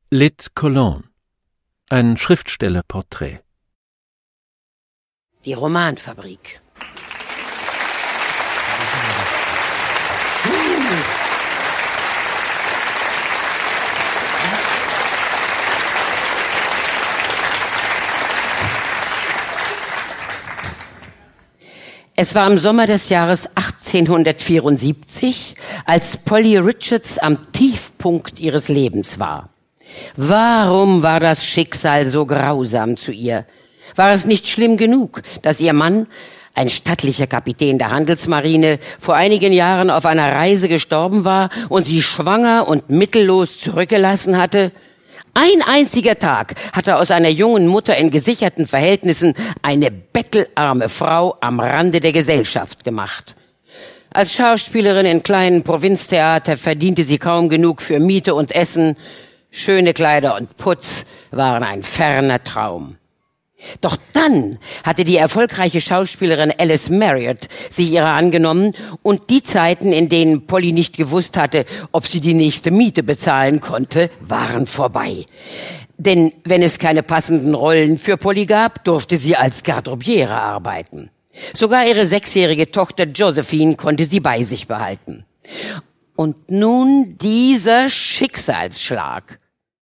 Lit Cologne. Ein Schriftstellerporträt. Die Romanfabrik. Es war im Sommer des Jahres 1874, als Polly Richards am Tiefpunkt ihres Lebens war. Warum war das Schicksal so grausam zu ihr? War es nicht schlimm genug, dass ihr Mann, ein stattlicher Kapitän der Handelsmarine, vor einigen Jahren auf einer Reise gestorben war und sie schwanger und mittellos zurückgelassen hatte? Ein einziger Tag hatte aus einer jungen Mutter in gesicherten Verhältnissen eine bettelarme Frau am Rande der Gesellschaft gemacht. Als Schauspielerin in kleinen Provinztheater verdiente sie kaum genug für Miete und Essen. Schöne Kleider und Putz waren ein ferner Traum. Doch dann hatte die erfolgreiche Schauspielerin Alice Marriott sich ihrer angenommen und die Zeiten, in denen Polly nicht gewusst hatte, ob sie die nächste Miete bezahlen konnte, waren vorbei. Denn wenn es keine passenden Rollen für Polly gab, durfte sie als Garderobiere arbeiten. Sogar ihre 6-jährige Tochter Josephine konnte sie bei sich behalten. Und nun dieser Schicksalsschlag.